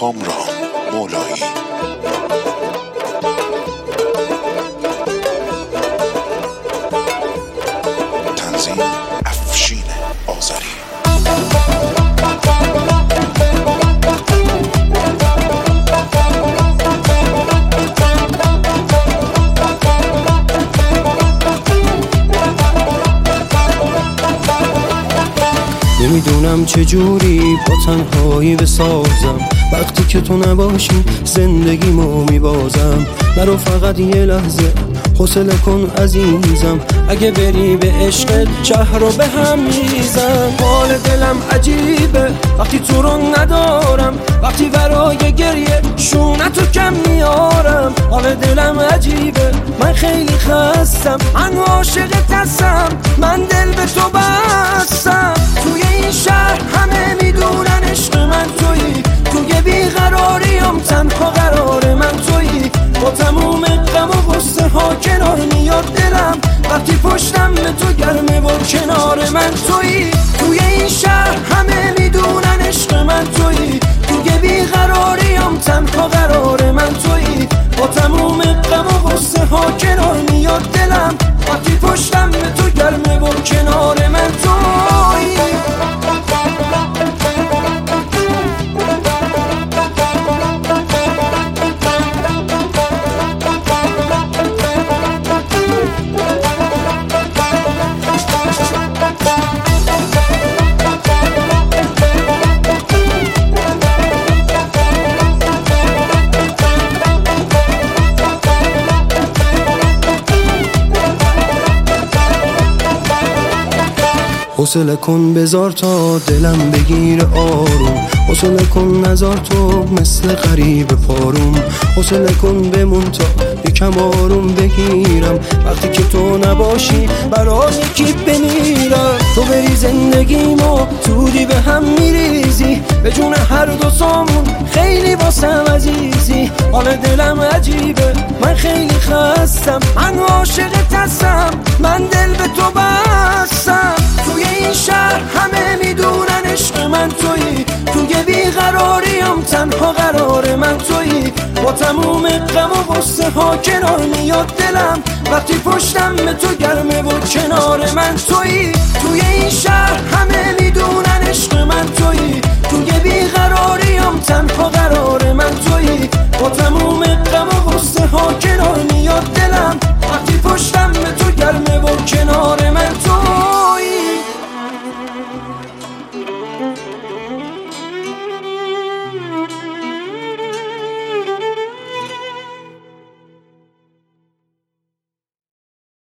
کامران مولایی. تنظیم افشین آذری. نمیدونم چجوری با تنهایی بسازم، وقتی که تو نباشی زندگیمو میبازم. نرو فقط یه لحظه حوصله کن عزیزم، اگه بری به عشقت شهر رو به هم میزم. حال دلم عجیبه وقتی تو رو ندارم، وقتی برای گریه شونتو کم میارم. حال دلم عجیبه من خیلی خستم، من عاشقت هستم، من دل به تو بستم. توی این شهر همه میدونن عشق من تویی، توی بیقراریم تنها قرار من تویی. با تموم غم و غصه ها کنار میاد دلم، وقتی پشتم به تو گرمه و کنار من تویی. توی این شهر همه میدونن عشق من تویی، توی بیقراریم تنها قرار من تویی. با تموم غم و غصه ها کنار میاد دلم، وقتی پشتم به تو گرمه و کنار من تویی. حوصله کن بذار تا دلم بگیر آروم، حوصله کن نذار تو مثل غریب پاروم. حوصله کن بمون تا یکم آروم بگیرم، وقتی که تو نباشی برای کی بمیرم. تو بری زندگیمو زودی به هم میریزی، به جون هر دو سامون خیلی واسم عزیزی. حال دلم عجیبه من خیلی خستم، من عاشقت هستم، من دل به تو بستم. توی این شهر همه میدونن عشق من تویی، توی بیقراریم تنها قرار من تویی. با تموم غم و غصه ها کنار میاد دلم، وقتی پشتم به تو گرمه و کنار من تویی.